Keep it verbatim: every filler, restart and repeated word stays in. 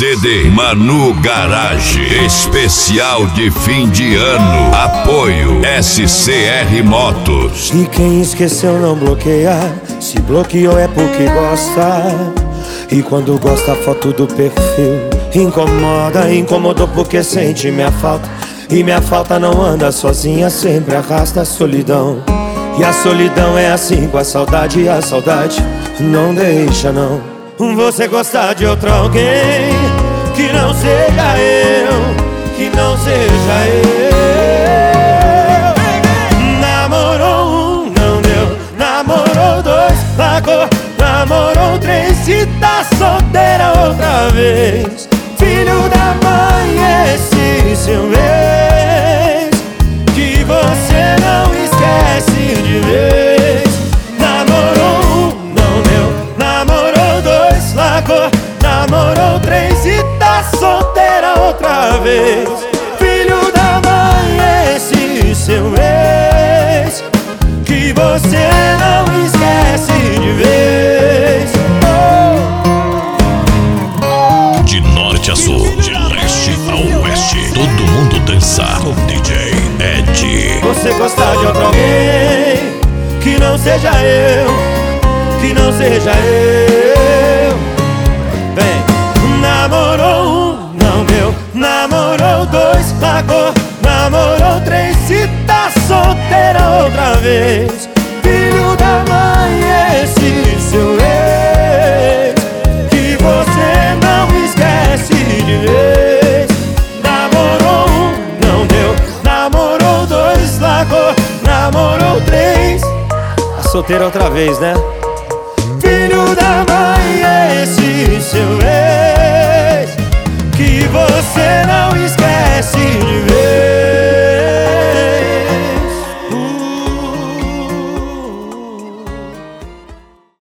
C D Manu Garage, especial de fim de ano. Apoio S C R Motos. E quem esqueceu não bloqueia, se bloqueou é porque gosta. E quando gosta a foto do perfil incomoda, incomodou porque sente minha falta. E minha falta não anda sozinha, sempre arrasta a solidão. E a solidão é assim com a saudade, e a saudade não deixa não. Você gostar de outro alguém que não seja eu, que não seja eu. Namorou um, não deu, namorou dois, largou, namorou três, se tá solteira outra vez. Filho da mãe, esse seu ex, que você não esquece de vez. Namorou um, não deu, namorou dois, largou, namorou três e tá solteira outra vez. Filho da mãe, esse seu ex, que você não esquece de vez. Oh. De norte a sul, de leste a oeste, todo mundo dança com D J Ed. Você gostar de outro alguém que não seja eu, que não seja eu. Vem. Namorou um, não deu, namorou dois, largou, namorou três, se tá solteira outra vez. Filho da mãe, esse seu ex, que você não esquece de vez. Namorou um, não deu, namorou dois, largou, namorou três, tá solteira outra vez, né? Filho da mãe, esse seu ex, que você não esquece de ver.